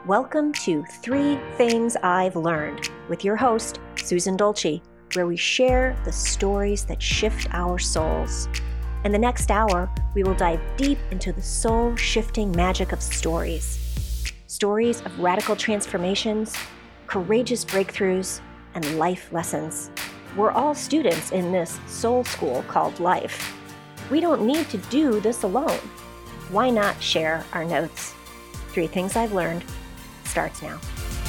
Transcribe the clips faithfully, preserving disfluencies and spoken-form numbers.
Welcome to Three Things I've Learned with your host, Susan Dolce, where we share the stories that shift our souls. In the next hour, we will dive deep into the soul-shifting magic of stories. Stories of radical transformations, courageous breakthroughs, and life lessons. We're all students in this soul school called life. We don't need to do this alone. Why not share our notes? Three Things I've Learned starts now.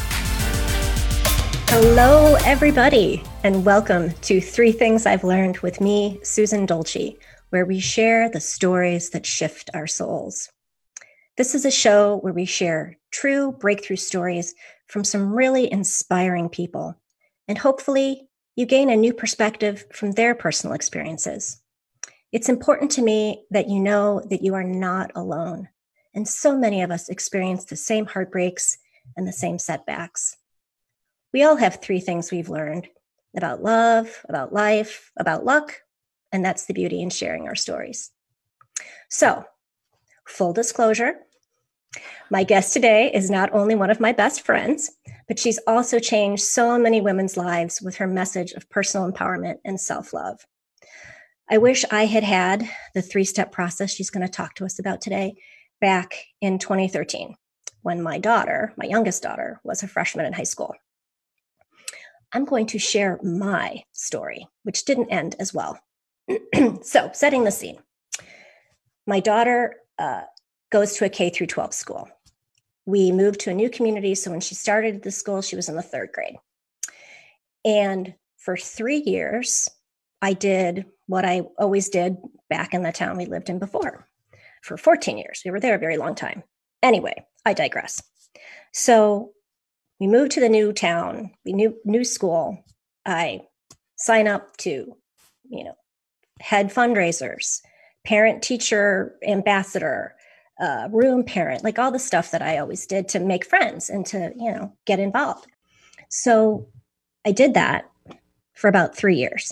Hello, everybody, and welcome to Three Things I've Learned with me, Susan Dolce, where we share the stories that shift our souls. This is a show where we share true breakthrough stories from some really inspiring people, and hopefully you gain a new perspective from their personal experiences. It's important to me that you know that you are not alone, and so many of us experience the same heartbreaks and the same setbacks. We all have three things we've learned about love, about life, about luck, and that's the beauty in sharing our stories. So, full disclosure, my guest today is not only one of my best friends, but she's also changed so many women's lives with her message of personal empowerment and self-love. I wish I had had the three-step process she's going to talk to us about today back in twenty thirteen, when my daughter, my youngest daughter, was a freshman in high school. I'm going to share my story, which didn't end as well. So, setting the scene. My daughter uh, goes to a K through twelve school. We moved to a new community, so when she started at the school, she was in the third grade. And for three years, I did what I always did back in the town we lived in before. For fourteen years. We were there a very long time. Anyway, I digress. So we moved to the new town, we knew new school. I sign up to, you know, head fundraisers, parent teacher ambassador, uh, room parent, like all the stuff that I always did to make friends and to, you know, get involved. So I did that for about three years.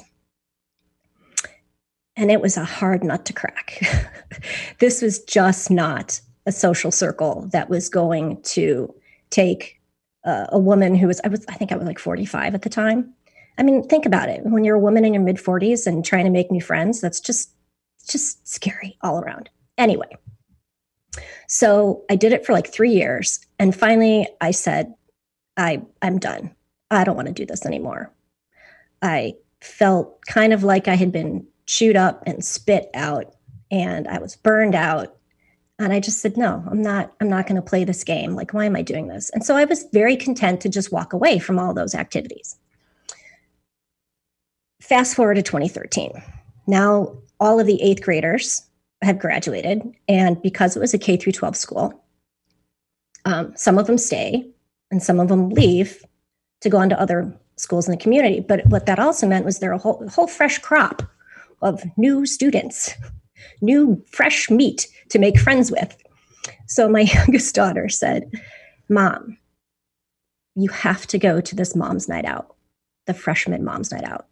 And it was a hard nut to crack. This was just not a social circle that was going to take uh, a woman who was, I was, I think I was like forty-five at the time. I mean, think about it. When you're a woman in your mid forties and trying to make new friends, that's just, just scary all around. Anyway, so I did it for like three years. And finally I said, I, I'm done. I don't want to do this anymore. I felt kind of like I had been chewed up and spit out, and I was burned out. And I just said, no, I'm not, I'm not going to play this game. Like, why am I doing this? And so I was very content to just walk away from all those activities. Fast forward to twenty thirteen. Now all of the eighth graders have graduated. And because it was a K through twelve school, um, some of them stay and some of them leave to go on to other schools in the community. But what that also meant was there a whole, a whole fresh crop of new students, new fresh meat to make friends with. So my youngest daughter said, Mom, you have to go to this mom's night out, the freshman mom's night out.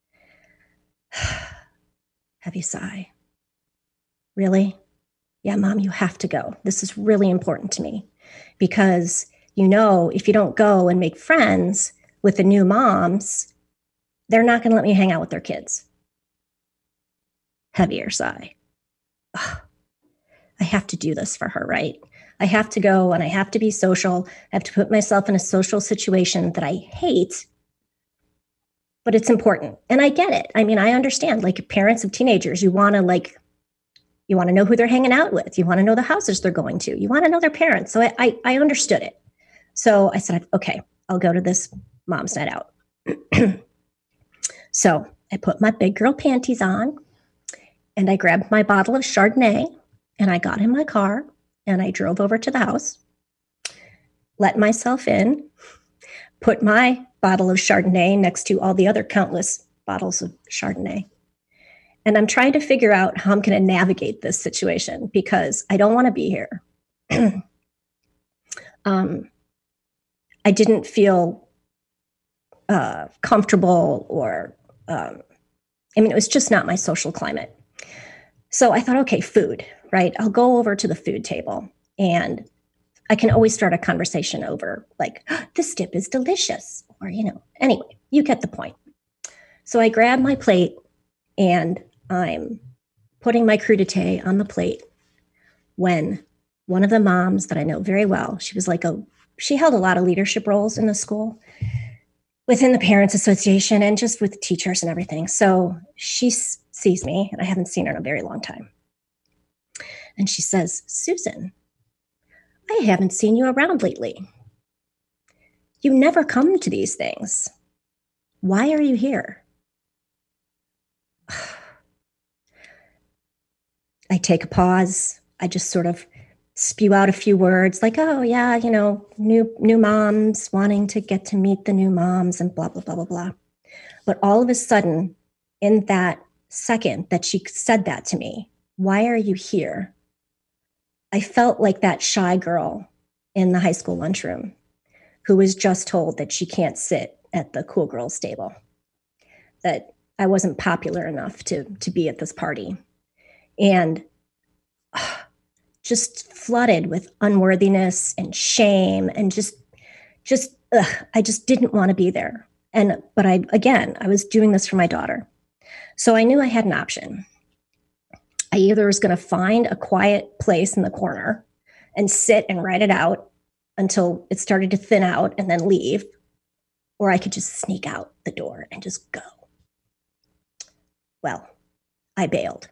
Heavy sigh. Really? Yeah, Mom, you have to go. This is really important to me because, you know, if you don't go and make friends with the new moms, they're not going to let me hang out with their kids. Heavier sigh. Ugh, I have to do this for her, right? I have to go and I have to be social. I have to put myself in a social situation that I hate, but it's important. And I get it. I mean, I understand, like parents of teenagers, you want to like, you want to know who they're hanging out with. You want to know the houses they're going to. You want to know their parents. So I, I, I understood it. So I said, okay, I'll go to this mom's night out. So I put my big girl panties on. And I grabbed my bottle of Chardonnay and I got in my car and I drove over to the house, let myself in, put my bottle of Chardonnay next to all the other countless bottles of Chardonnay. And I'm trying to figure out how I'm going to navigate this situation because I don't want to be here. um, I didn't feel uh, comfortable or, um, I mean, it was just not my social climate. So I thought, okay, food, right? I'll go over to the food table and I can always start a conversation over like, oh, this dip is delicious. Or, you know, anyway, you get the point. So I grab my plate and I'm putting my crudité on the plate when one of the moms that I know very well, she was like a, she held a lot of leadership roles in the school within the Parents Association and just with teachers and everything. So she s- sees me, and I haven't seen her in a very long time. And she says, Susan, I haven't seen you around lately. You never come to these things. Why are you here? I take a pause. I just sort of spew out a few words like, oh yeah, you know, new new moms wanting to get to meet the new moms and blah, blah, blah, blah, blah. But all of a sudden, in that second that she said that to me, why are you here? I felt like that shy girl in the high school lunchroom who was just told that she can't sit at the cool girls table, that I wasn't popular enough to, to be at this party. And uh, just flooded with unworthiness and shame and just, just, ugh, I just didn't want to be there. And, but I, again, I was doing this for my daughter. So I knew I had an option. I either was going to find a quiet place in the corner and sit and write it out until it started to thin out and then leave, or I could just sneak out the door and just go. Well, I bailed.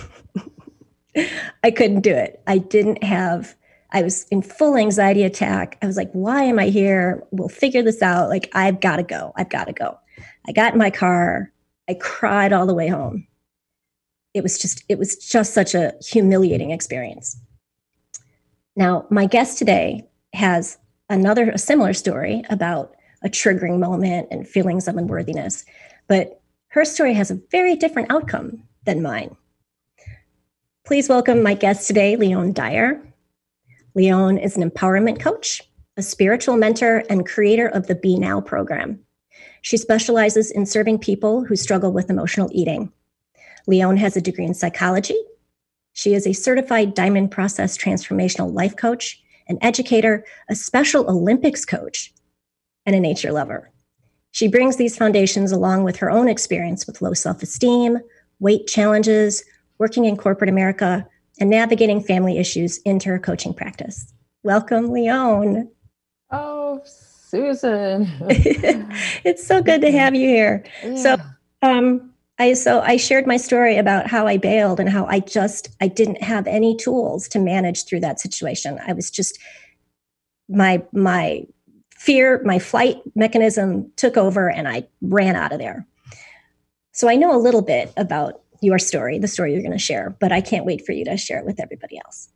I couldn't do it. I didn't have, I was in full anxiety attack. I was like, why am I here? We'll figure this out. Like, I've got to go. I've got to go. I got in my car. I cried all the way home. It was just, it was just such a humiliating experience. Now, my guest today has another, a similar story about a triggering moment and feelings of unworthiness, but her story has a very different outcome than mine. Please welcome my guest today, Leone Dyer. Leone is an empowerment coach, a spiritual mentor, and creator of the Be Now program. She specializes in serving people who struggle with emotional eating. Leone has a degree in psychology. She is a certified Diamond Process transformational life coach, an educator, a Special Olympics coach, and a nature lover. She brings these foundations along with her own experience with low self-esteem, weight challenges, working in corporate America, and navigating family issues into her coaching practice. Welcome, Leone. Oh, Susan. It's so good to have you here. Yeah. So, um, I so I shared my story about how I bailed and how I just I didn't have any tools to manage through that situation. I was just my my fear, my flight mechanism took over, and I ran out of there. So I know a little bit about your story, the story you're going to share, but I can't wait for you to share it with everybody else.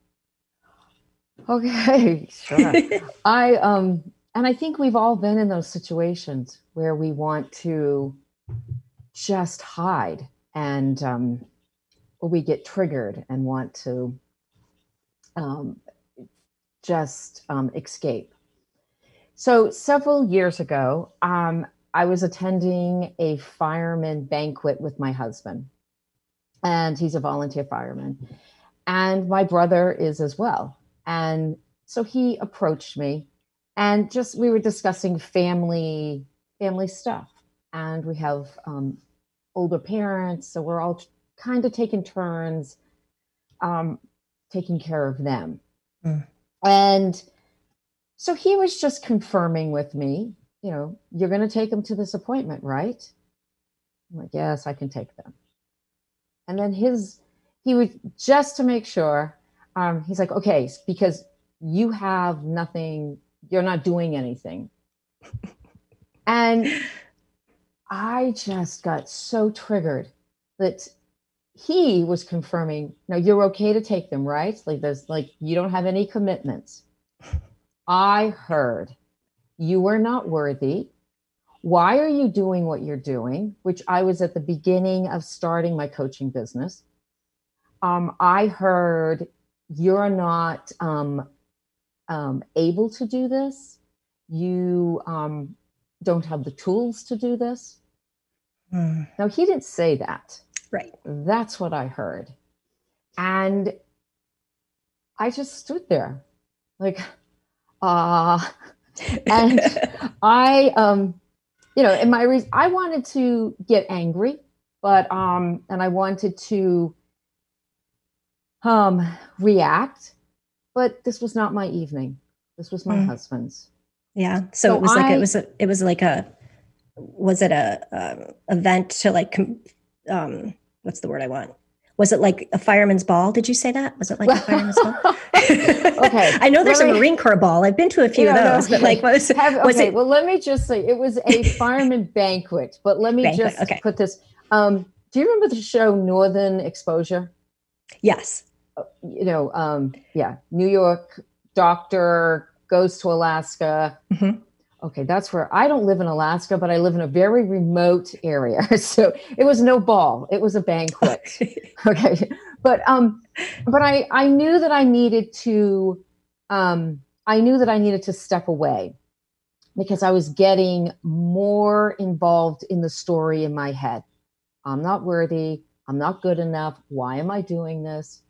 Okay, sure. I um and I think we've all been in those situations where we want to just hide and um or we get triggered and want to um just um escape. So several years ago, um I was attending a fireman banquet with my husband, and he's a volunteer fireman, and my brother is as well. And so he approached me, and just we were discussing family family stuff, and we have um, older parents, so we're all kind of taking turns um, taking care of them. Mm. And so he was just confirming with me, you know, you're going to take them to this appointment, right? I'm like, yes, I can take them. And then his, he would, just to make sure, um, he's like, okay, because you have nothing, you're not doing anything. And I just got so triggered that he was confirming, no, you're okay to take them, right? Like there's like, you don't have any commitments. I heard you are not worthy. Why are you doing what you're doing? Which I was at the beginning of starting my coaching business. Um, I heard you're not um, um, able to do this. You um, don't have the tools to do this. Mm. Now, he didn't say that. Right. That's what I heard. And I just stood there like, Uh, and I, um, you know, in my reason, I wanted to get angry, but, um, and I wanted to, um, react, but this was not my evening. This was my Mm. husband's. Yeah. So, So it was like, I, it was, a, it was like a, was it a, um, event to like, com- um, what's the word I want? Was it like a fireman's ball? Did you say that? Was it like a fireman's ball? Okay. I know there's let a me- Marine Corps ball. I've been to a few No, of no, those, but like, was, Have, was okay, it well, let me just say it was a fireman banquet, but let me banquet? just Okay. put this. Um, do you remember the show Northern Exposure? Yes. You know, um, yeah, New York doctor goes to Alaska. Mhm. Okay, that's where I don't live in Alaska, but I live in a very remote area. So it was no ball; it was a banquet. Okay, but um, but I I knew that I needed to um, I knew that I needed to step away because I was getting more involved in the story in my head. I'm not worthy. I'm not good enough. Why am I doing this?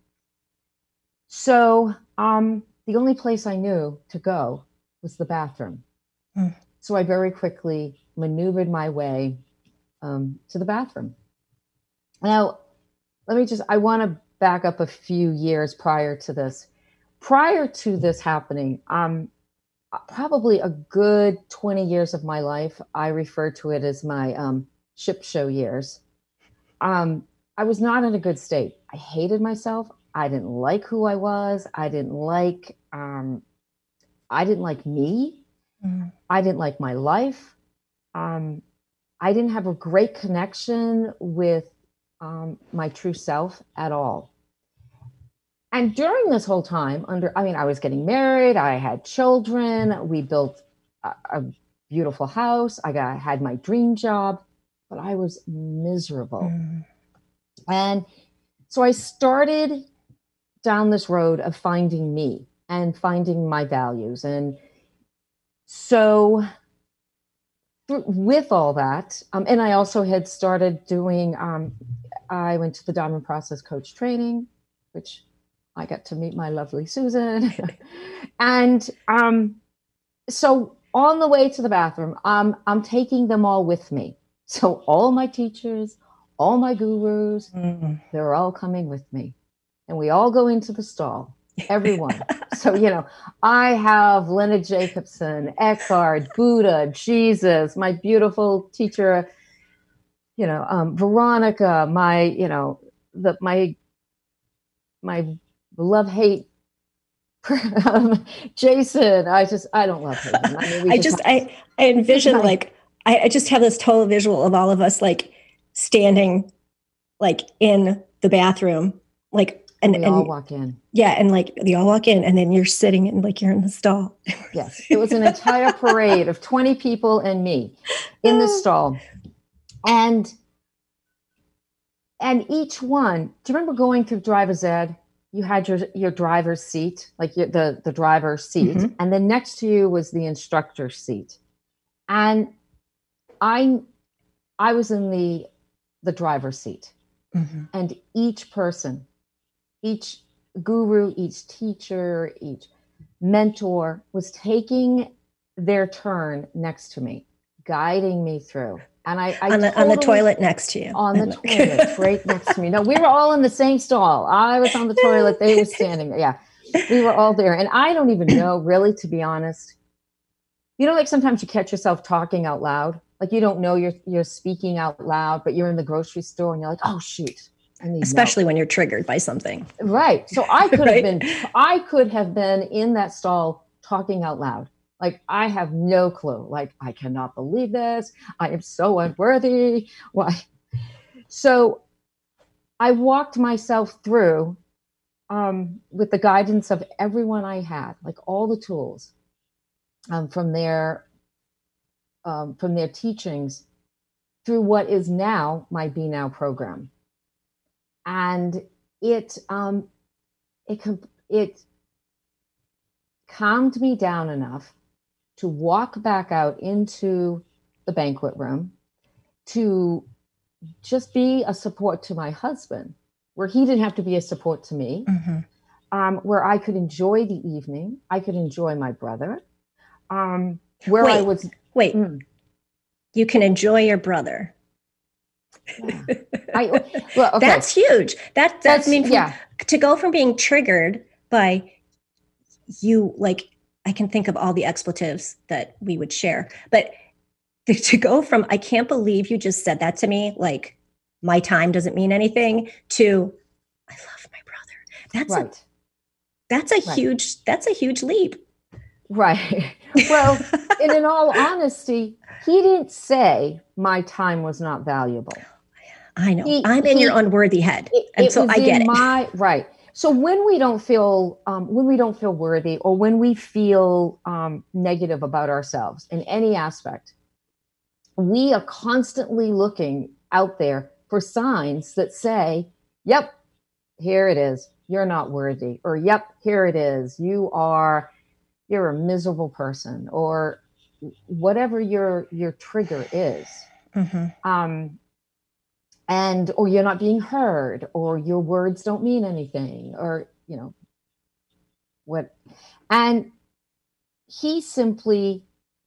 So um, the only place I knew to go was the bathroom. Mm. So I very quickly maneuvered my way um, to the bathroom. Now, let me just, I want to back up a few years prior to this. Prior to this happening, um, probably a good twenty years of my life, I refer to it as my um, ship show years. Um, I was not in a good state. I hated myself. I didn't like who I was. I didn't like, um, I didn't like me. Mm. I didn't like my life. Um, I didn't have a great connection with um, my true self at all. And during this whole time, under, I mean, I was getting married, I had children, we built a, a beautiful house, I got had my dream job, but I was miserable. Mm. And so I started down this road of finding me and finding my values. And so with all that, um, and I also had started doing, um, I went to the Diamond Process Coach training, which I got to meet my lovely Susan. and um, so on the way to the bathroom, um, I'm taking them all with me. So all my teachers, all my gurus, Mm. they're all coming with me. And we all go into the stall, everyone. So, you know, I have Leonard Jacobson, Eckhart, Buddha, Jesus, my beautiful teacher, you know, um, Veronica, my, you know, the, my, my love-hate um, Jason. I just, I don't love him. I mean, we I just, just, have, I, I envision my, like, I, I just have this total visual of all of us like standing like in the bathroom, like, and, we and all walk in. yeah. And like they all walk in and then you're sitting and like you're in the stall. Yes. It was an entire parade of twenty people and me in the stall. And, and each one, do you remember going through driver's ed? You had your, your driver's seat, like your, the, the driver's seat. Mhm. And then next to you was the instructor's seat. And I, I was in the, the driver's seat. Mm-hmm. And each person, each guru, each teacher, each mentor was taking their turn next to me, guiding me through. And I, I on the totally, on the toilet next to you. on the toilet, right next to me. No, we were all in the same stall. I was on the toilet. They were standing there. Yeah, we were all there. And I don't even know, really, to be honest. You know, like sometimes you catch yourself talking out loud. Like you don't know you're you're speaking out loud, but you're in the grocery store and you're like, oh shoot, I need especially milk. when you're triggered by something. Right. So I could Right? have been I could have been in that stall talking out loud. Like I have no clue. Like I cannot believe this. I am so unworthy. Why? So I walked myself through um, with the guidance of everyone I had, like all the tools um, from their um, from their teachings through what is now my Be Now program, and it um, it it calmed me down enough to walk back out into the banquet room to just be a support to my husband, where he didn't have to be a support to me. Mm-hmm. um, where I could enjoy the evening. I could enjoy my brother. Um, where wait, I was. Wait, mm, you can enjoy your brother. yeah. I, well, okay. That's huge. That, that's, I mean, from, yeah. to go from being triggered by you, like, I can think of all the expletives that we would share, but to go from, I can't believe you just said that to me, like, my time doesn't mean anything, to, I love my brother. That's right. a, that's a right. huge, that's a huge leap. Right. Well, and in all honesty, he didn't say my time was not valuable. I know. He, I'm in he, your unworthy head. It, and it so was I get in it. My, right. So when we don't feel, um, when we don't feel worthy, or when we feel um, negative about ourselves in any aspect, we are constantly looking out there for signs that say, yep, here it is. You're not worthy. Or, yep, here it is. You are, you're a miserable person, or whatever your, your trigger is. Mm-hmm. Um, and, or you're not being heard, or your words don't mean anything, or, you know, what, and he simply,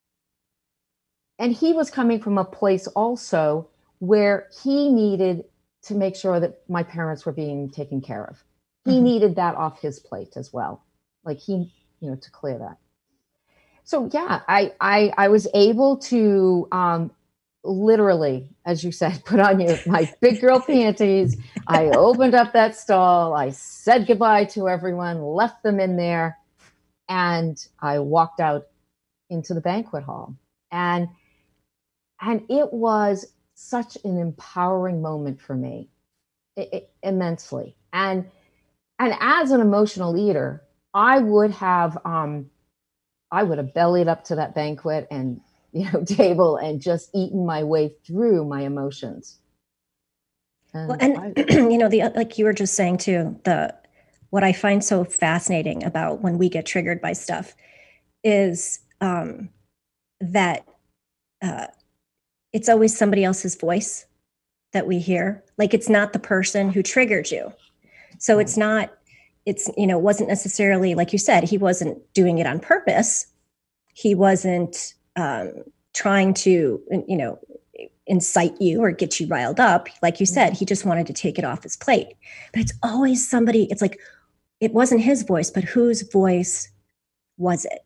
and he was coming from a place also where he needed to make sure that my parents were being taken care of. He mm-hmm. needed that off his plate as well. Like he, you know, to clear that. So yeah, I, I, I was able to, um, literally, as you said, put on your my big girl panties. I opened up that stall. I said goodbye to everyone, left them in there, and I walked out into the banquet hall. And and it was such an empowering moment for me, it, it, immensely. And and as an emotional eater, I would have um, I would have bellied up to that banquet and you know, table and just eaten my way through my emotions. And, well, and I, you know, the like you were just saying too, the what I find so fascinating about when we get triggered by stuff is um, that uh, it's always somebody else's voice that we hear. Like it's not the person who triggered you. So right. it's not, it's, you know, it wasn't necessarily, like you said, he wasn't doing it on purpose. He wasn't um, trying to, you know, incite you or get you riled up. Like you said, he just wanted to take it off his plate. But it's always somebody, it's like, it wasn't his voice, but whose voice was it?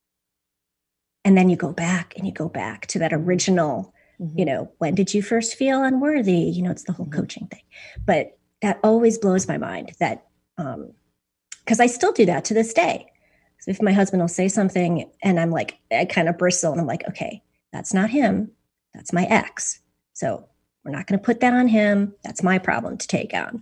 And then you go back and you go back to that original, mm-hmm. you know, when did you first feel unworthy? You know, it's the whole mm-hmm. coaching thing. But that always blows my mind that, um, because I still do that to this day. So if my husband will say something and I'm like, I kind of bristle and I'm like, okay, that's not him. That's my ex. So we're not going to put that on him. That's my problem to take on.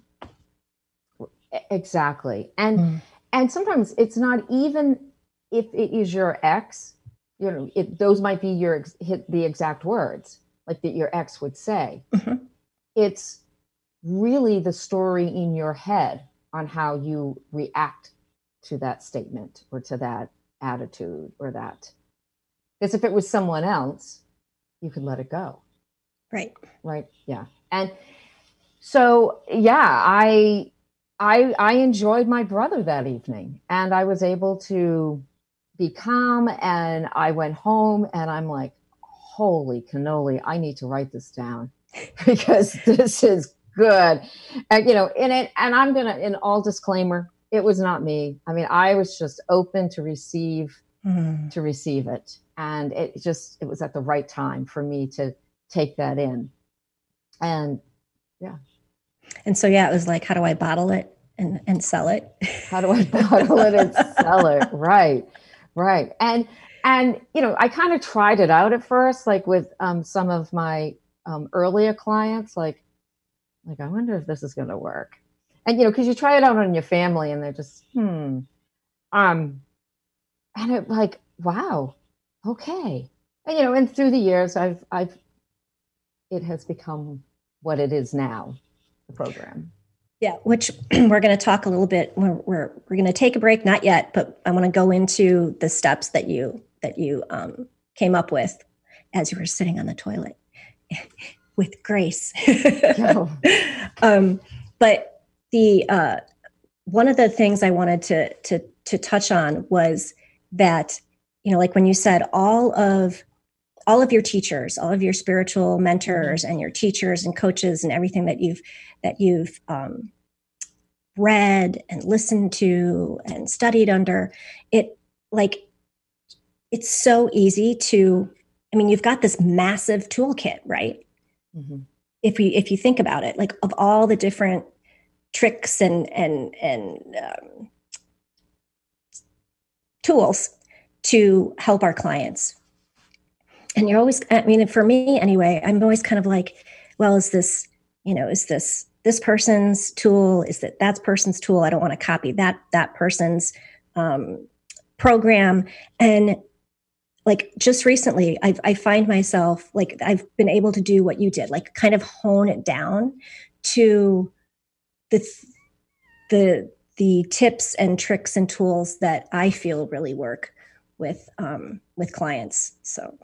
Exactly. And, mm. and sometimes it's not even if it is your ex, you know, it, those might be your, hit the exact words like that your ex would say. Mm-hmm. It's really the story in your head on how you react to that statement or to that attitude or that. Because if it was someone else, you could let it go. Right. Right. Yeah. And so, yeah, I, I, I enjoyed my brother that evening and I was able to be calm and I went home and I'm like, holy cannoli, I need to write this down because this is good. And, you know, in it, and I'm going to, in all disclaimer, it was not me. I mean, I was just open to receive, mm. to receive it. And it just, it was at the right time for me to take that in. And yeah. And so, yeah, it was like, how do I bottle it and, and sell it? How do I bottle it and sell it? Right. Right. And, and, you know, I kind of tried it out at first, like with um, some of my um, earlier clients, like, like, I wonder if this is going to work. And, you know, cause you try it out on your family and they're just, hmm. Um, and it like, wow. Okay. And, you know, and through the years, I've, I've, it has become what it is now, the program. Yeah. Which we're going to talk a little bit. We're, we're, we're going to take a break. Not yet, but I want to go into the steps that you, that you um, came up with as you were sitting on the toilet with grace. um, but the, uh, one of the things I wanted to, to, to touch on was that, you know, like when you said all of, all of your teachers, all of your spiritual mentors and your teachers and coaches and everything that you've, that you've um, read and listened to and studied under, it like, it's so easy to, I mean, you've got this massive toolkit, right? Mm-hmm. If you, if you think about it, like of all the different tricks and, and, and um, tools to help our clients. And you're always, I mean, for me anyway, I'm always kind of like, well, is this, you know, is this, this person's tool? Is that that person's tool? I don't want to copy that, that person's um, program. And like just recently, I've, I find myself like, I've been able to do what you did, like kind of hone it down to the, the, the tips and tricks and tools that I feel really work with, um, with clients. So.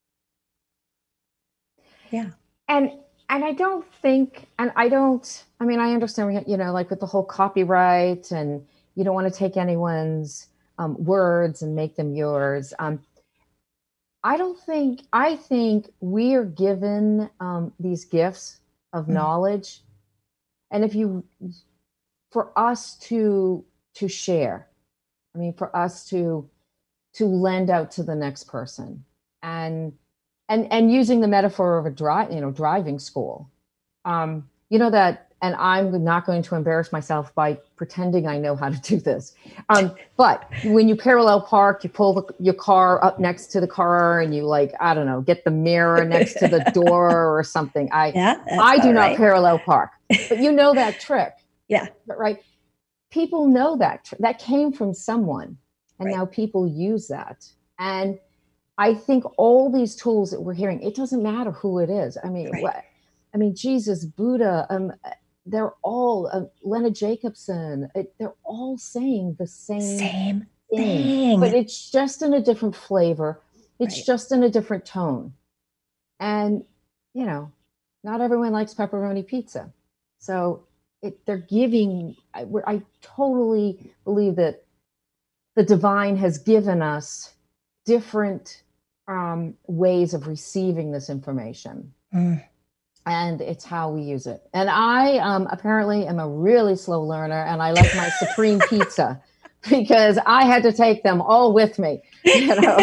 Yeah. And, and I don't think, and I don't, I mean, I understand, you know, like with the whole copyright and you don't want to take anyone's um, words and make them yours. Um, I don't think, I think we are given um, these gifts of mm-hmm. knowledge. And if you, for us to, to share, I mean, for us to, to lend out to the next person and, and, and using the metaphor of a drive, you know, driving school, um, you know, that, and I'm not going to embarrass myself by pretending I know how to do this. Um, but when you parallel park, you pull the, your car up next to the car and you like, I don't know, get the mirror next to the door or something. I, yeah, I do not right. parallel park, but you know that trick. Yeah. But, right. People know that tr- that came from someone and right. now people use that. And I think all these tools that we're hearing, it doesn't matter who it is. I mean, right. what, I mean, Jesus, Buddha, um, they're all, uh, Lena Jacobson, it, they're all saying the same, same thing, thing. But it's just in a different flavor. It's right. just in a different tone. And, you know, not everyone likes pepperoni pizza. So it, they're giving, I, I totally believe that the divine has given us different um, ways of receiving this information. Mm. And it's how we use it. And I um, apparently am a really slow learner and I like my Supreme pizza because I had to take them all with me. You know?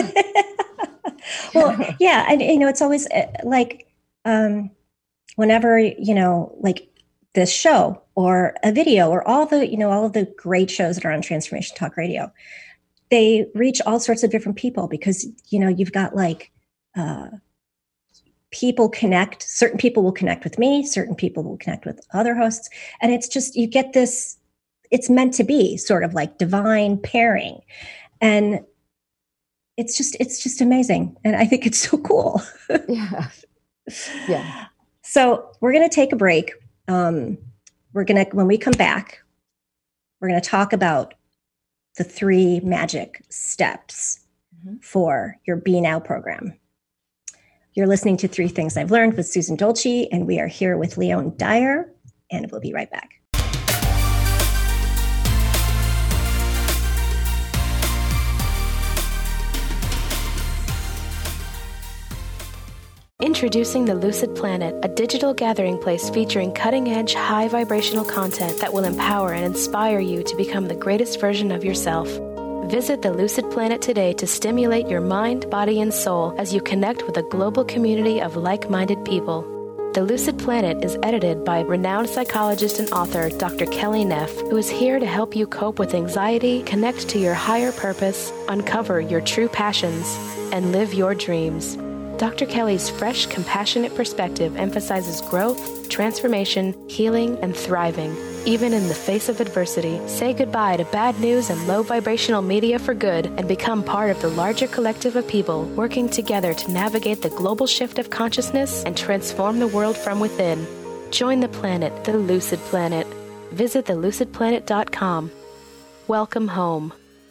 Well, yeah. And, you know, it's always like um, whenever, you know, like this show or a video or all the, you know, all of the great shows that are on Transformation Talk Radio, they reach all sorts of different people because, you know, you've got like, uh, people connect, certain people will connect with me, certain people will connect with other hosts. And it's just, you get this, it's meant to be sort of like divine pairing. And it's just, it's just amazing. And I think it's so cool. Yeah. Yeah. So we're going to take a break. Um, we're going to, when we come back, we're going to talk about the three magic steps mm-hmm. for your Be Now program. You're listening to Three Things I've Learned with Susan Dolce, and we are here with Leon Dyer, and we'll be right back. Introducing the Lucid Planet, a digital gathering place featuring cutting-edge, high vibrational content that will empower and inspire you to become the greatest version of yourself. Visit the Lucid Planet today to stimulate your mind, body, and soul as you connect with a global community of like-minded people. The Lucid Planet is edited by renowned psychologist and author Doctor Kelly Neff, who is here to help you cope with anxiety, connect to your higher purpose, uncover your true passions, and live your dreams. Doctor Kelly's fresh, compassionate perspective emphasizes growth, transformation, healing, and thriving, even in the face of adversity. Say goodbye to bad news and low vibrational media for good and become part of the larger collective of people working together to navigate the global shift of consciousness and transform the world from within. Join the planet, the Lucid Planet. Visit the lucid planet dot com. Welcome home.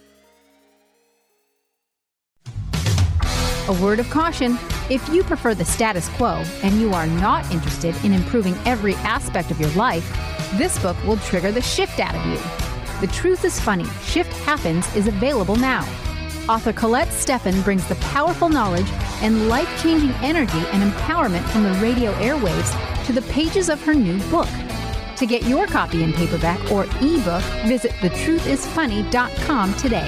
A word of caution. If you prefer the status quo and you are not interested in improving every aspect of your life, this book will trigger the shift out of you. The Truth is Funny, Shift Happens is available now. Author Colette Steffen brings the powerful knowledge and life-changing energy and empowerment from the radio airwaves to the pages of her new book. To get your copy in paperback or ebook, visit the truth is funny dot com today.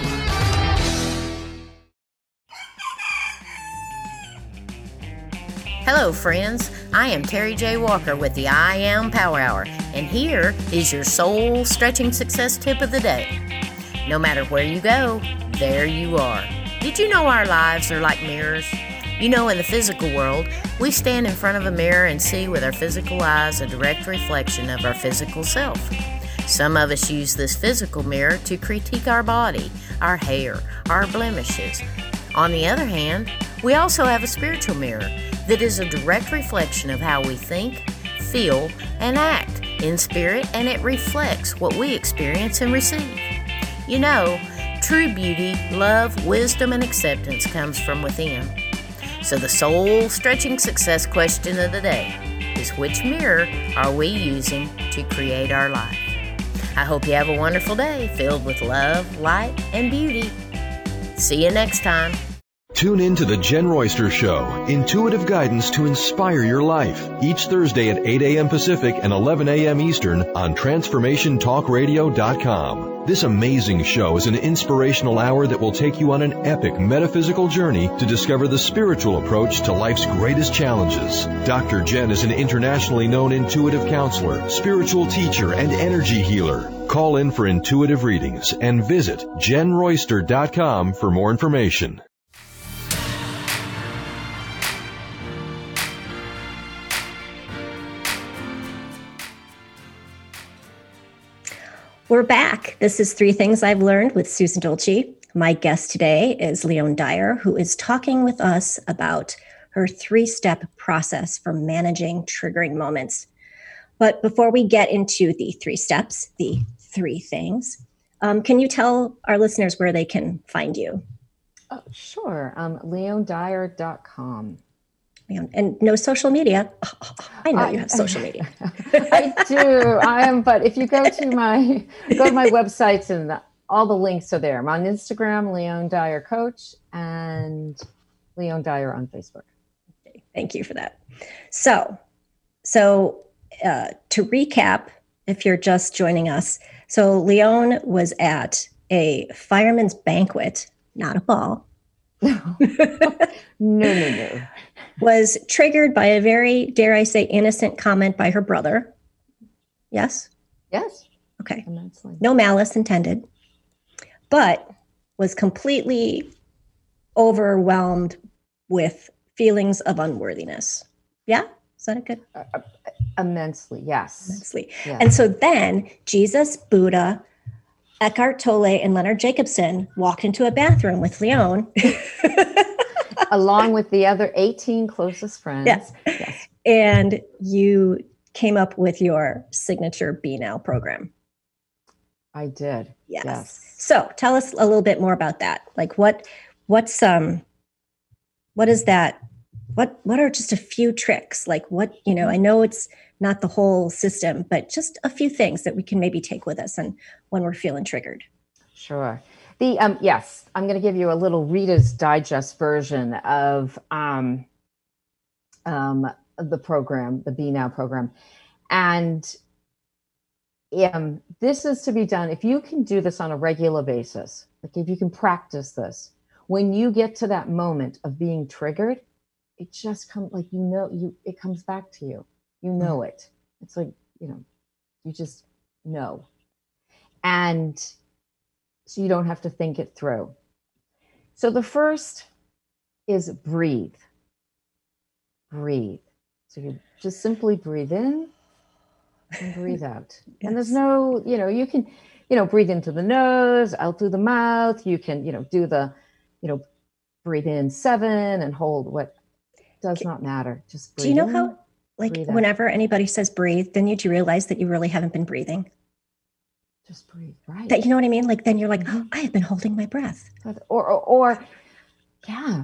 Hello, friends. I am Terry J. Walker with the I Am Power Hour, and here is your soul-stretching success tip of the day. No matter where you go, there you are. Did you know our lives are like mirrors? You know, in the physical world, we stand in front of a mirror and see with our physical eyes a direct reflection of our physical self. Some of us use this physical mirror to critique our body, our hair, our blemishes. On the other hand, we also have a spiritual mirror that is a direct reflection of how we think, feel, and act in spirit, and it reflects what we experience and receive. You know, true beauty, love, wisdom, and acceptance comes from within. So the soul-stretching success question of the day is, which mirror are we using to create our life? I hope you have a wonderful day filled with love, light, and beauty. See you next time. Tune in to the Jen Royster Show, intuitive guidance to inspire your life, each Thursday at eight a.m. Pacific and eleven a.m. Eastern on transformation talk radio dot com. This amazing show is an inspirational hour that will take you on an epic metaphysical journey to discover the spiritual approach to life's greatest challenges. Doctor Jen is an internationally known intuitive counselor, spiritual teacher, and energy healer. Call in for intuitive readings and visit jen royster dot com for more information. We're back. This is Three Things I've Learned with Susan Dolce. My guest today is Leone Dyer, who is talking with us about her three-step process for managing triggering moments. But before we get into the three steps, the three things, um, can you tell our listeners where they can find you? Oh, sure. Um, leone dyer dot com. And no social media. Oh, I know I, you have social media. I do. I am. But if you go to my go to my websites, and the, all the links are there. I'm on Instagram, Leone Dyer Coach, and Leone Dyer on Facebook. Thank you for that. So, so uh, to recap, if you're just joining us, so Leone was at a fireman's banquet, not a ball. no, no, no. Was triggered by a very, dare I say, innocent comment by her brother. Yes? Yes. Okay. Immensely. No malice intended, but was completely overwhelmed with feelings of unworthiness. Yeah? Is that a good? Uh, uh, immensely, yes. Immensely. Yes. And so then Jesus, Buddha, Eckhart Tolle, and Leonard Jacobson walked into a bathroom with Leone. Along with the other eighteen closest friends. Yes. Yes. And you came up with your signature Be Now program. I did. Yes. yes. So tell us a little bit more about that. Like what, what's, um, what is that? What, what are just a few tricks? Like what, you know, I know it's not the whole system, but just a few things that we can maybe take with us and when we're feeling triggered. Sure. The um, yes, I'm going to give you a little Reader's Digest version of um, um, the program, the Be Now program. And um, this is to be done, if you can do this on a regular basis, like if you can practice this, when you get to that moment of being triggered, it just comes like, you know, you it comes back to you. You know it. It's like, you know, you just know. And so you don't have to think it through. So the first is breathe. Breathe. So you just simply breathe in and breathe out. Yes. And there's no, you know, you can, you know, breathe into the nose, out through the mouth. You can, you know, do the, you know, breathe in seven and hold what does not matter. Just breathe. Do you know in, how, like, whenever anybody says breathe, then you do realize that you really haven't been breathing? Just breathe, right? That, you know what I mean? Like, then you're like, oh, I have been holding my breath. Or, or, or yeah.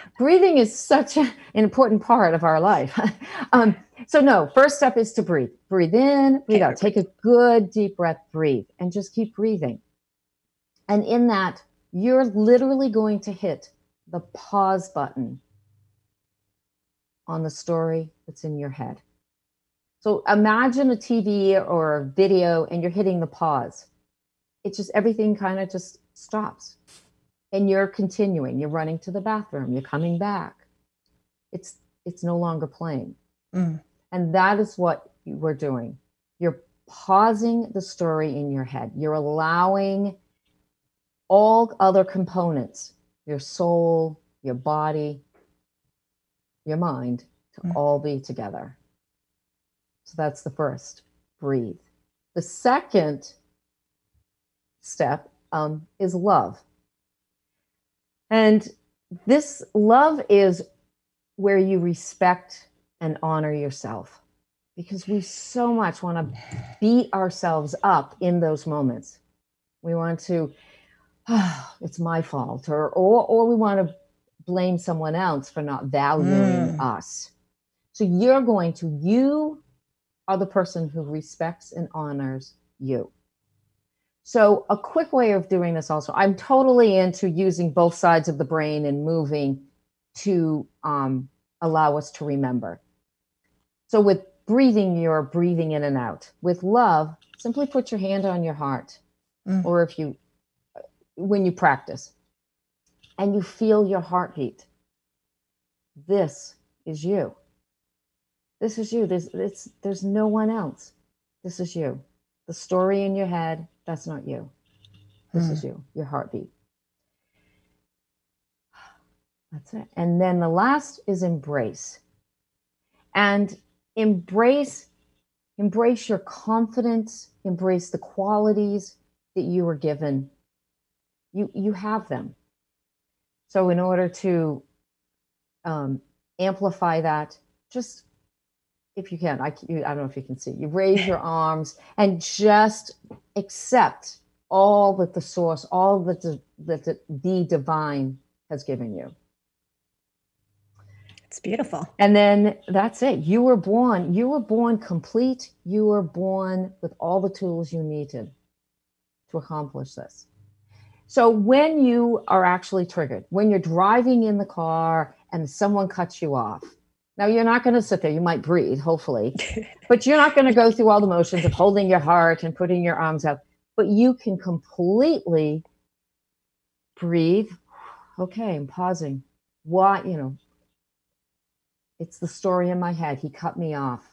Breathing is such a, an important part of our life. um, so no, first step is to breathe. breathe in, breathe Okay, out. Take a good deep breath, breathe, and just keep breathing. And in that, you're literally going to hit the pause button on the story that's in your head. So imagine a T V or a video and you're hitting the pause. It's just everything kind of just stops. And you're continuing. You're running to the bathroom. You're coming back. It's it's no longer playing. Mm. And that is what we're doing. You're pausing the story in your head. You're allowing all other components, your soul, your body, your mind, to mm. all be together. So that's the first, breathe. The second step um, is love. And this love is where you respect and honor yourself, because we so much want to beat ourselves up in those moments. We want to, oh, it's my fault, or, or, or we want to blame someone else for not valuing mm. us. So you're going to, you are the person who respects and honors you. So a quick way of doing this also, I'm totally into using both sides of the brain and moving to um, allow us to remember. So with breathing, you're breathing in and out. With love, simply put your hand on your heart, mm. or if you, when you practice, and you feel your heartbeat. This is you. This is you. There's, it's, there's no one else. This is you. The story in your head, that's not you. This mm. is you, your heartbeat. That's it. And then the last is embrace. And embrace, embrace your confidence, embrace the qualities that you were given. You, you have them. So in order to um, amplify that, just, if you can, I, you, I don't know if you can see, you raise your arms and just accept all that the source, all that the, that the, the divine has given you. It's beautiful. And then that's it. You were born, you were born complete. You were born with all the tools you needed to accomplish this. So when you are actually triggered, when you're driving in the car and someone cuts you off, now you're not going to sit there. You might breathe, hopefully, but you're not going to go through all the motions of holding your heart and putting your arms out, but you can completely breathe. Okay, I'm pausing. Why, you know, it's the story in my head. He cut me off.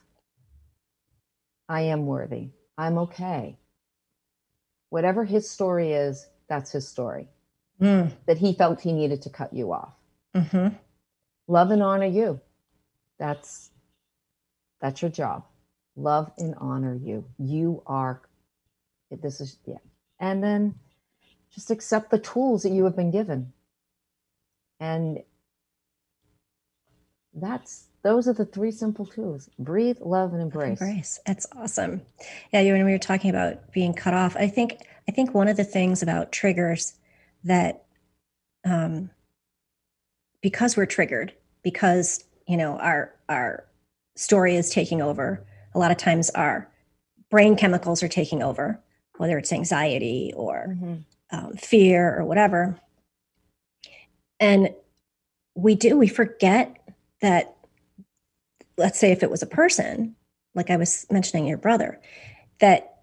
I am worthy. I'm okay. Whatever his story is, that's his story. Mm. That he felt he needed to cut you off. Mm-hmm. Love and honor you. That's, that's your job. Love and honor you. You are, this is, yeah. And then just accept the tools that you have been given. And that's, those are the three simple tools: breathe, love, and embrace. Embrace. That's awesome. Yeah. You, when we were talking about being cut off, I think, I think one of the things about triggers that, um, because we're triggered, because, you know, our, our story is taking over, a lot of times our brain chemicals are taking over, whether it's anxiety or mm-hmm. um, fear or whatever. And we do, we forget that, let's say if it was a person, like I was mentioning your brother, that,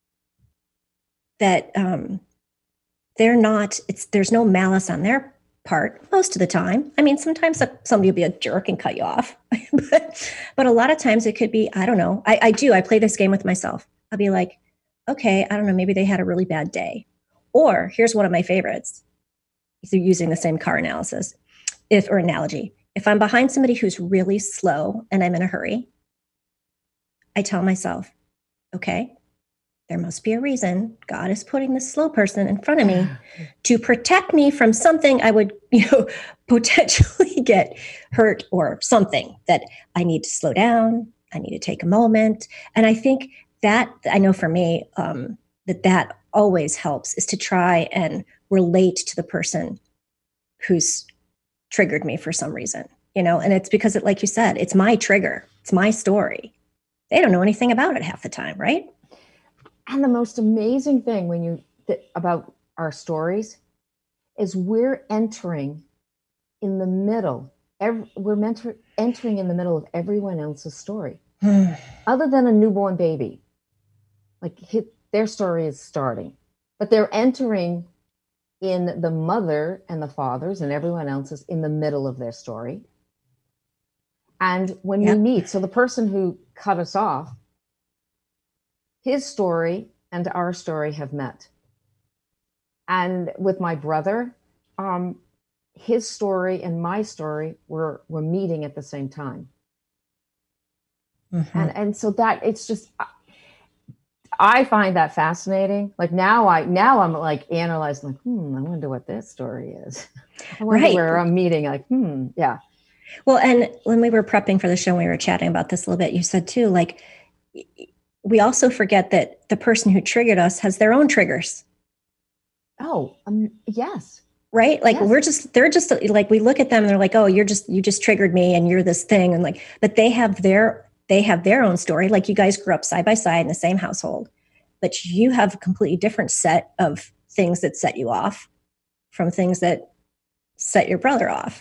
that um, they're not, it's, there's no malice on their part most of the time. I mean, sometimes somebody will be a jerk and cut you off, but, but a lot of times it could be, I don't know. I, I do, I play this game with myself. I'll be like, okay, I don't know, maybe they had a really bad day. Or here's one of my favorites, using the same car analysis, if, or analogy. If I'm behind somebody who's really slow and I'm in a hurry, I tell myself, okay, there must be a reason God is putting this slow person in front of me to protect me from something I would, you know, potentially get hurt or something that I need to slow down. I need to take a moment. And I think that, I know for me, um, that that always helps, is to try and relate to the person who's triggered me for some reason, you know, and it's because it, like you said, it's my trigger. It's my story. they don't know anything about it half the time, right? And the most amazing thing when you th- about our stories is we're entering in the middle. Every, we're mentor, entering in the middle of everyone else's story, other than a newborn baby. Like his, their story is starting, but they're entering in the mother and the fathers and everyone else's in the middle of their story. And when yep. we meet, so the person who cut us off, his story and our story have met. And with my brother, um, his story and my story were, were meeting at the same time. Mm-hmm. And, and so that it's just, I find that fascinating. Like now I, now I'm like analyzing, like, hmm, I wonder what this story is. I wonder right. where I'm meeting, like, hmm, yeah. Well, and when we were prepping for the show, we were chatting about this a little bit. You said too, like, we also forget that the person who triggered us has their own triggers. Oh, um, yes. Right? Like yes. we're just, they're just like, we look at them and they're like, oh, you're just, you just triggered me and you're this thing. And like, but they have their, they have their own story. Like you guys grew up side by side in the same household, but you have a completely different set of things that set you off from things that set your brother off.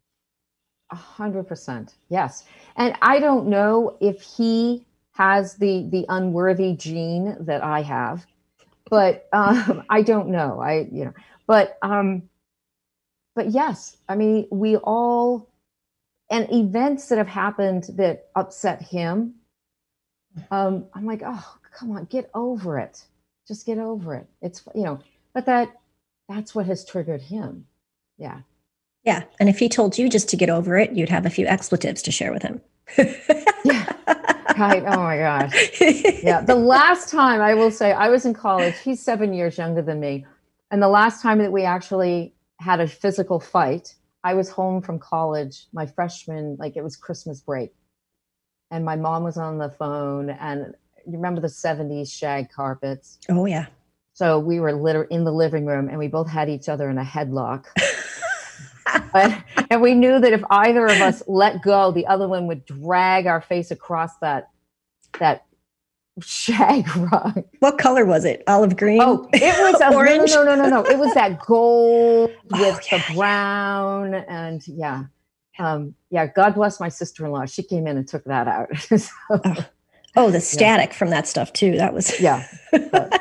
A hundred percent. Yes. And I don't know if he has the, the unworthy gene that I have, but um, I don't know. I, you know, but, um, but yes, I mean, we all, and events that have happened that upset him. Um, I'm like, oh, come on, get over it. Just get over it. It's, you know, but that, that's what has triggered him. Yeah. Yeah. And if he told you just to get over it, you'd have a few expletives to share with him. Yeah. Right. Oh my gosh. Yeah. The last time I will say I was in college, he's seven years younger than me. And the last time that we actually had a physical fight, I was home from college, my freshman, like it was Christmas break. And my mom was on the phone and you remember the seventies shag carpets? Oh yeah. So we were literally in the living room and we both had each other in a headlock. and, and we knew that if either of us let go, the other one would drag our face across that that shag rug. What color was it? Olive green? Oh, it was a, orange. No, no, no, no, no. It was that gold with oh, yeah, the brown, yeah. and yeah, um, yeah. God bless my sister-in-law. She came in and took that out. so, oh. oh, the static yeah. from that stuff too. That was yeah. But,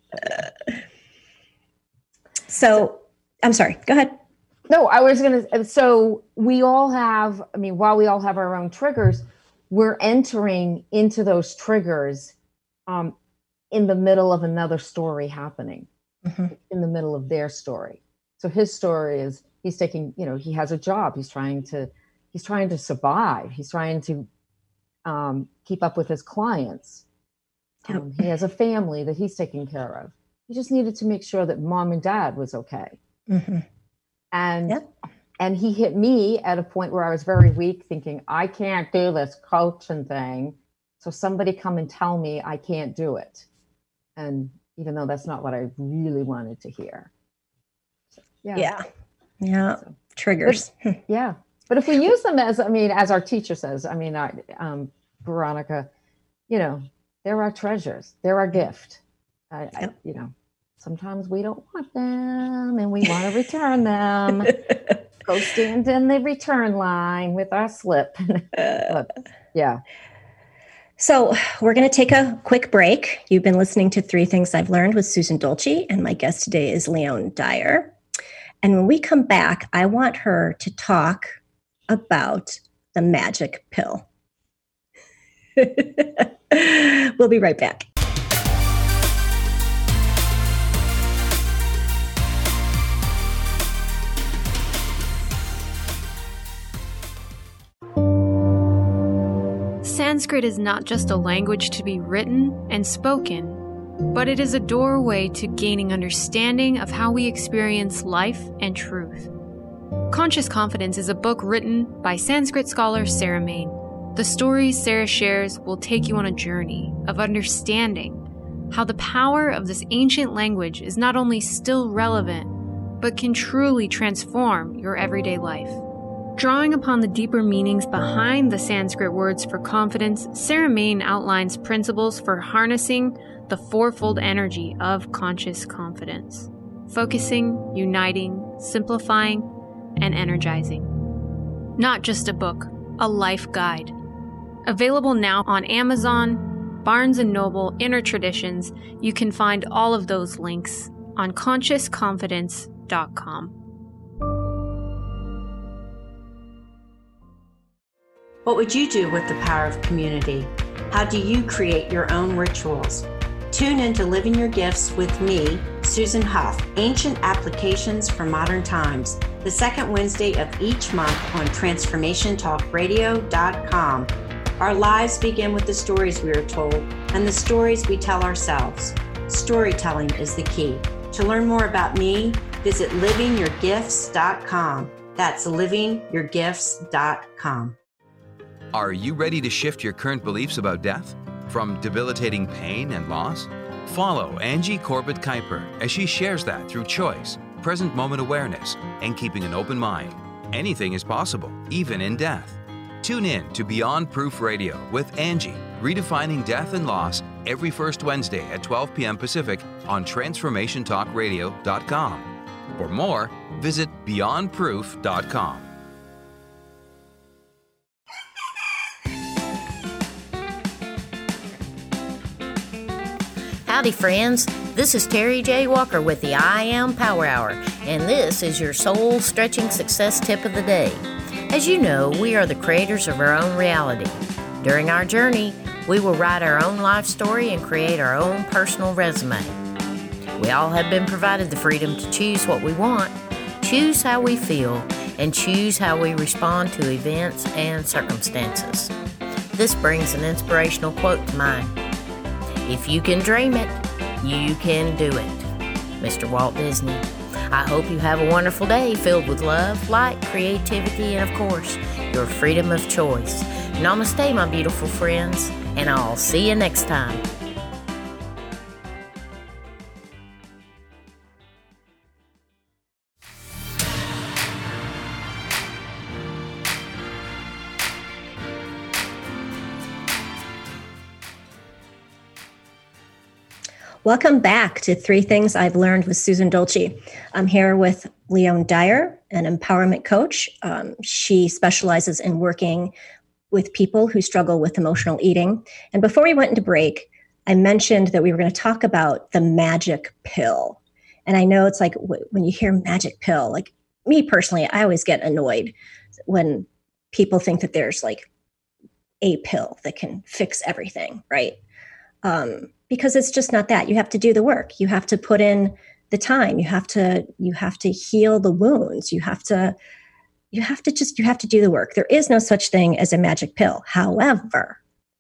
so, I'm sorry. Go ahead. No, I was going to, so we all have, I mean, while we all have our own triggers, we're entering into those triggers um, in the middle of another story happening, mm-hmm. in the middle of their story. So his story is he's taking, you know, he has a job. He's trying to, he's trying to survive. He's trying to um, keep up with his clients. Yep. Um, he has a family that he's taking care of. He just needed to make sure that mom and dad was okay. Mm-hmm. And yep. and he hit me at a point where I was very weak, thinking, I can't do this coaching thing. So somebody come and tell me I can't do it. And even though that's not what I really wanted to hear. So, yeah. Yeah. Yeah. So, triggers. But, yeah. But if we use them as, I mean, as our teacher says, I mean, I, um, Veronica, you know, they're our treasures. They're our gift. I, yep. I, you know. Sometimes we don't want them and we want to return them. Go stand in the return line with our slip. But, yeah. So we're going to take a quick break. You've been listening to Three Things I've Learned with Susan Dolce, and my guest today is Leone Dyer. And when we come back, I want her to talk about the magic pill. We'll be right back. Sanskrit is not just a language to be written and spoken, but it is a doorway to gaining understanding of how we experience life and truth. Conscious Confidence is a book written by Sanskrit scholar Sarah Main. The stories Sarah shares will take you on a journey of understanding how the power of this ancient language is not only still relevant, but can truly transform your everyday life. Drawing upon the deeper meanings behind the Sanskrit words for confidence, Sarah Main outlines principles for harnessing the fourfold energy of conscious confidence: focusing, uniting, simplifying, and energizing. Not just a book, a life guide. Available now on Amazon, Barnes and Noble, Inner Traditions. You can find all of those links on conscious confidence dot com. What would you do with the power of community? How do you create your own rituals? Tune in to Living Your Gifts with me, Susan Huff, Ancient Applications for Modern Times, the second Wednesday of each month on transformation talk radio dot com. Our lives begin with the stories we are told and the stories we tell ourselves. Storytelling is the key. To learn more about me, visit living your gifts dot com. That's living your gifts dot com. Are you ready to shift your current beliefs about death? From debilitating pain and loss? Follow Angie Corbett Kuiper as she shares that through choice, present moment awareness, and keeping an open mind. Anything is possible, even in death. Tune in to Beyond Proof Radio with Angie, redefining death and loss, every first Wednesday at twelve p.m. Pacific on transformation talk radio dot com. For more, visit beyond proof dot com. Howdy, friends. This is Terry J. Walker with the I Am Power Hour, and this is your soul-stretching success tip of the day. As you know, we are the creators of our own reality. During our journey, we will write our own life story and create our own personal resume. We all have been provided the freedom to choose what we want, choose how we feel, and choose how we respond to events and circumstances. This brings an inspirational quote to mind. If you can dream it, you can do it. Mister Walt Disney. I hope you have a wonderful day filled with love, light, creativity, and of course, your freedom of choice. Namaste, my beautiful friends, and I'll see you next time. Welcome back to Three Things I've Learned with Susan Dolce. I'm here with Leone Dyer, an empowerment coach. Um, she specializes in working with people who struggle with emotional eating. And before we went into break, I mentioned that we were going to talk about the magic pill. And I know it's like w- when you hear magic pill, like me personally, I always get annoyed when people think that there's like a pill that can fix everything, right? Um, because it's just not that. You have to do the work. You have to put in the time. You have to, you have to heal the wounds. You have to, you have to just, you have to do the work. There is no such thing as a magic pill. However,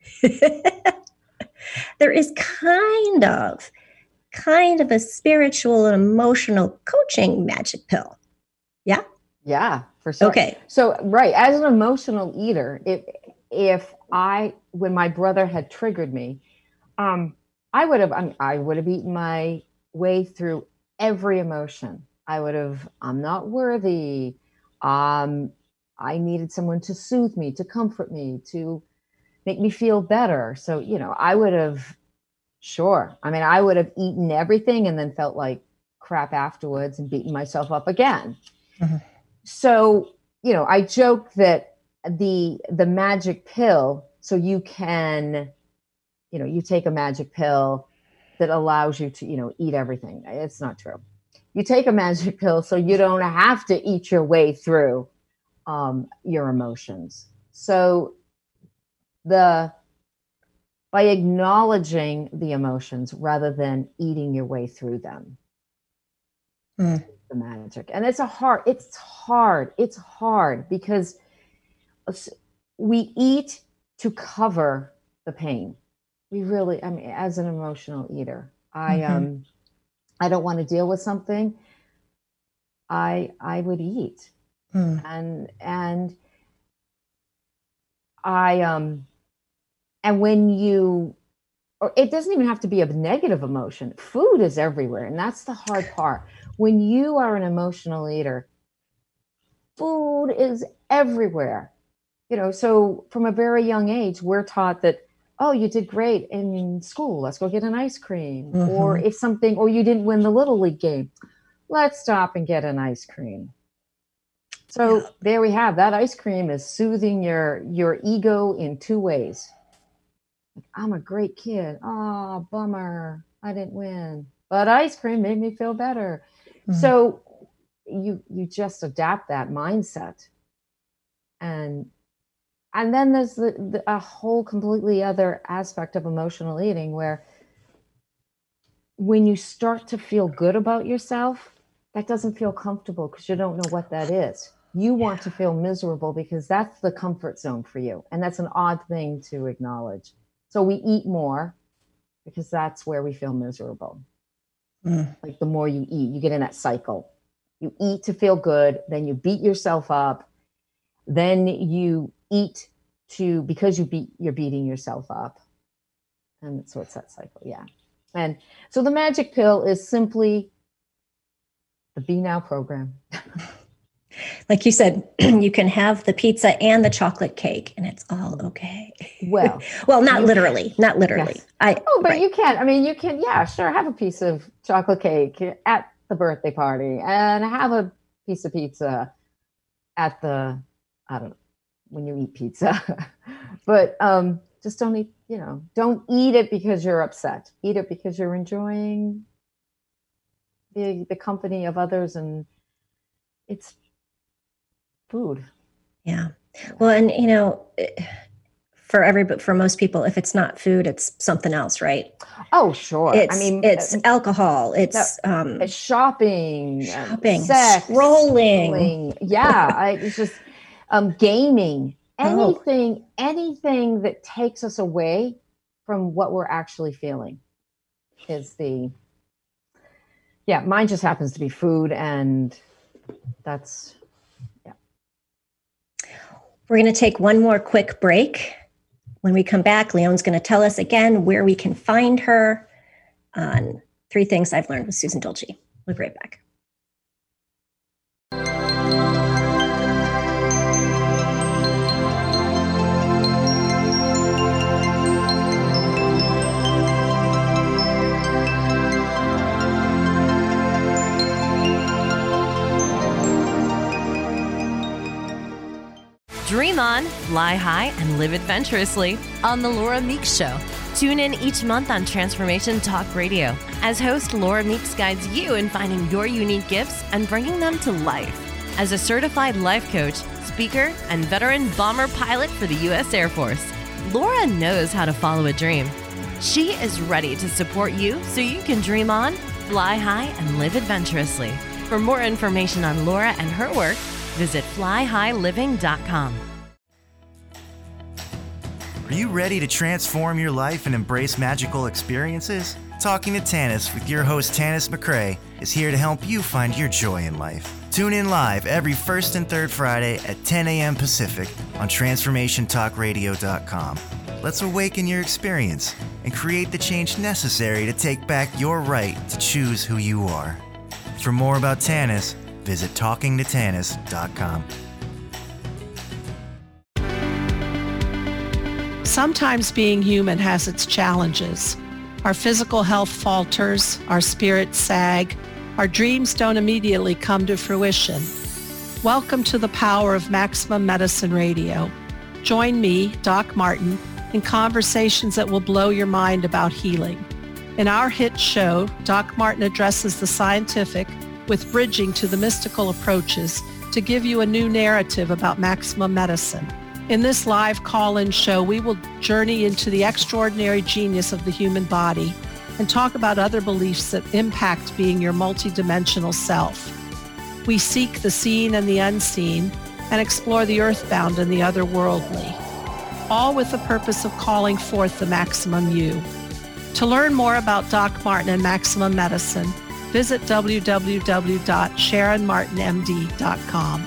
there is kind of, kind of a spiritual and emotional coaching magic pill. Yeah? Yeah, for sure. Okay. So, right. As an emotional eater, if, if I, when my brother had triggered me, um, I would have, I, mean, I would have eaten my way through every emotion. I would have, I'm not worthy. Um, I needed someone to soothe me, to comfort me, to make me feel better. So, you know, I would have, sure. I mean, I would have eaten everything and then felt like crap afterwards and beaten myself up again. Mm-hmm. So, you know, I joke that the, the magic pill, so you can, you know, you take a magic pill that allows you to, you know, eat everything. It's not true. You take a magic pill so you don't have to eat your way through um, your emotions. So the, by acknowledging the emotions rather than eating your way through them, mm. the magic. And it's a hard, it's hard. It's hard because we eat to cover the pain. We really, I mean, as an emotional eater, I mm-hmm. um, I don't want to deal with something. I I would eat, mm. and and I um, and when you, or it doesn't even have to be a negative emotion. Food is everywhere, and that's the hard part. When you are an emotional eater, food is everywhere. You know, so from a very young age, we're taught that, oh, you did great in school, let's go get an ice cream. Mm-hmm. Or if something, or you didn't win the Little League game, let's stop and get an ice cream. So yeah. There we have, that ice cream is soothing your, your ego in two ways. I'm a great kid. Oh, bummer, I didn't win. But ice cream made me feel better. Mm-hmm. So you you just adapt that mindset. And and then there's the, the, a whole completely other aspect of emotional eating where when you start to feel good about yourself, that doesn't feel comfortable because you don't know what that is. You want to feel miserable because that's the comfort zone for you. And that's an odd thing to acknowledge. So we eat more because that's where we feel miserable. Mm. Like the more you eat, you get in that cycle. You eat to feel good, then you beat yourself up, then you eat to, because you beat, you're beating yourself up. And so it's that cycle, yeah. And so the magic pill is simply the Be Now program. Like you said, you can have the pizza and the chocolate cake and it's all okay. Well, well, not literally, can, not literally. Yes. I, oh, but right. you can, I mean, you can, yeah, sure. Have a piece of chocolate cake at the birthday party and have a piece of pizza at the, I don't know, when you eat pizza, but um, just don't eat, you know, don't eat it because you're upset. Eat it because you're enjoying the the company of others, and it's food. Yeah. Well, and you know, for every, but for most people, if it's not food, it's something else, right? Oh, sure. It's, I mean, it's uh, alcohol. It's, no, um, it's shopping, shopping, sex, scrolling. scrolling. Yeah. I, it's just um, gaming, anything, oh. anything that takes us away from what we're actually feeling is the, yeah, mine just happens to be food. And that's, yeah. We're going to take one more quick break. When we come back, Leone's going to tell us again where we can find her on Three Things I've Learned with Susan Dolce. We'll be right back. Dream on, fly high, and live adventurously on The Laura Meeks Show. Tune in each month on Transformation Talk Radio as host Laura Meeks guides you in finding your unique gifts and bringing them to life. As a certified life coach, speaker, and veteran bomber pilot for the U S Air Force, Laura knows how to follow a dream. She is ready to support you so you can dream on, fly high, and live adventurously. For more information on Laura and her work, visit fly high living dot com. Are you ready to transform your life and embrace magical experiences? Talking to Tanis with your host Tanis McRae is here to help you find your joy in life. Tune in live every first and third Friday at ten a.m. Pacific on transformation talk radio dot com. Let's awaken your experience and create the change necessary to take back your right to choose who you are. For more about Tanis, visit talking to tanis dot com. Sometimes being human has its challenges. Our physical health falters, our spirits sag, our dreams don't immediately come to fruition. Welcome to the power of Maximum Medicine Radio. Join me, Doc Martin, in conversations that will blow your mind about healing. In our hit show, Doc Martin addresses the scientific with bridging to the mystical approaches to give you a new narrative about maximum medicine. In this live call-in show, we will journey into the extraordinary genius of the human body and talk about other beliefs that impact being your multidimensional self. We seek the seen and the unseen and explore the earthbound and the otherworldly, all with the purpose of calling forth the maximum you. To learn more about Doc Martin and Maximum Medicine, visit w w w dot sharon martin m d dot com.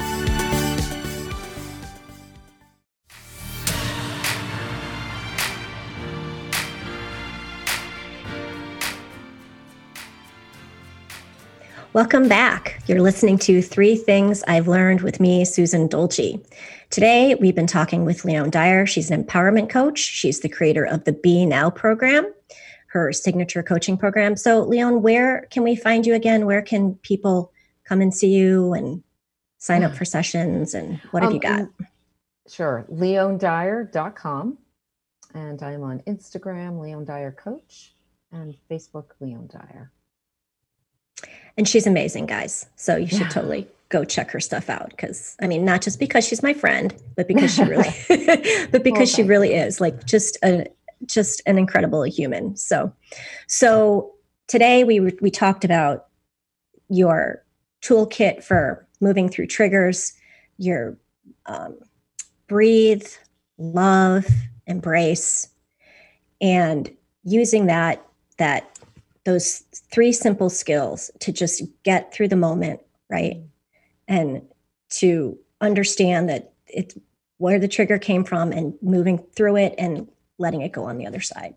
Welcome back. You're listening to Three Things I've Learned with me, Susan Dolce. Today, we've been talking with Leone Dyer. She's an empowerment coach. She's the creator of the Be Now program, her signature coaching program. So, Leone, where can we find you again? Where can people come and see you and sign up for sessions? And what have um, you got? Sure. leone dyer dot com. And I'm on Instagram, Leone Dyer Coach, and Facebook, Leone Dyer. And she's amazing, guys. So you should yeah. totally go check her stuff out. Because, I mean, not just because she's my friend, but because she really, but because well, she really you. is like just a, just an incredible human. So, so today we we talked about your toolkit for moving through triggers, your um, breathe, love, embrace, and using that that those three simple skills to just get through the moment, right? And to understand that it's where the trigger came from and moving through it and letting it go on the other side.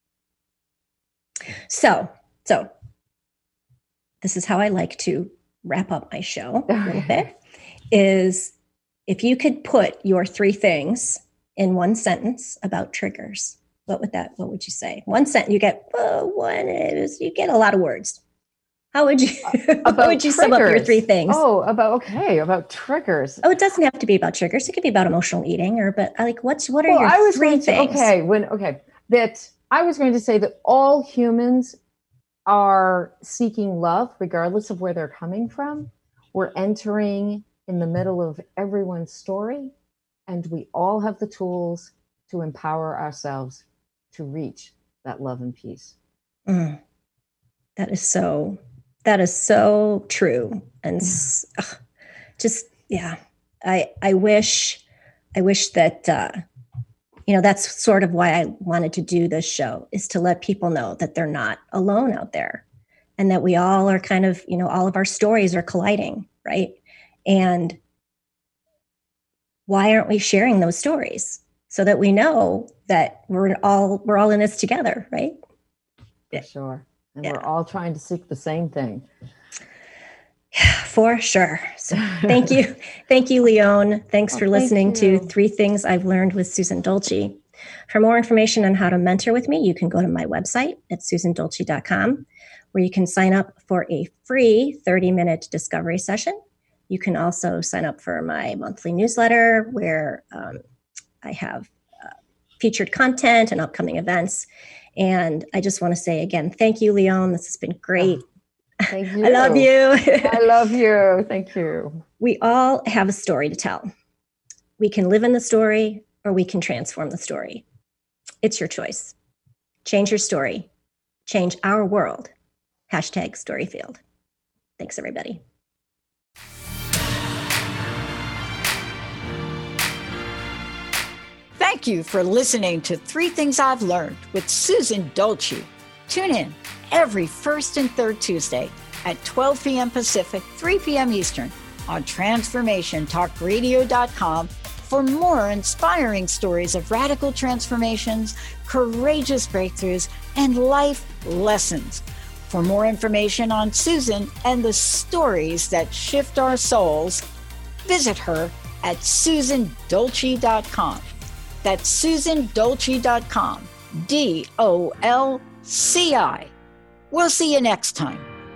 So, so this is how I like to wrap up my show a little bit, is if you could put your three things in one sentence about triggers, what would that, what would you say? One sentence, you get, oh, one is, you get a lot of words. How would you, about how would you triggers. sum up your three things? Oh, about, okay, about triggers. Oh, it doesn't have to be about triggers. It could be about emotional eating or, but like, what's, what are well, your I was three going to, things? Okay, when, okay, that I was going to say that all humans are seeking love, regardless of where they're coming from. We're entering in the middle of everyone's story, and we all have the tools to empower ourselves to reach that love and peace. Mm. That is so, that is so true. And yeah. ugh, just, yeah, I, I wish, I wish that, uh, you know, that's sort of why I wanted to do this show, is to let people know that they're not alone out there, and that we all are kind of, you know, all of our stories are colliding, right? And why aren't we sharing those stories so that we know that we're all, we're all in this together, right? For sure. And yeah. we're all trying to seek the same thing. For sure. So thank you. Thank you, Leone. Thanks oh, for listening to Three Things I've Learned with Susan Dolce. For more information on how to mentor with me, you can go to my website at susan dolce dot com, where you can sign up for a free thirty minute discovery session. You can also sign up for my monthly newsletter, where um, I have uh, featured content and upcoming events. And I just want to say again, thank you, Leone. This has been great. Oh. Thank you. I love you. I love you. Thank you. We all have a story to tell. We can live in the story, or we can transform the story. It's your choice. Change your story. Change our world. Hashtag Storyfield. Thanks, everybody. Thank you for listening to Three Things I've Learned with Susan Dolce. Tune in every first and third Tuesday at twelve p.m. Pacific, three p.m. Eastern on transformation talk radio dot com for more inspiring stories of radical transformations, courageous breakthroughs, and life lessons. For more information on Susan and the stories that shift our souls, visit her at susan dolce dot com. That's susan dolce dot com. D O L C I. We'll see you next time.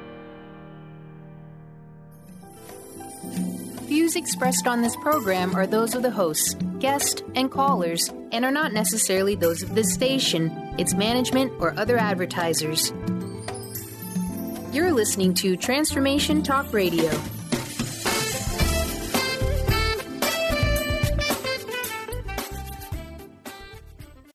Views expressed on this program are those of the hosts, guests, and callers, and are not necessarily those of this station, its management, or other advertisers. You're listening to Transformation Talk Radio.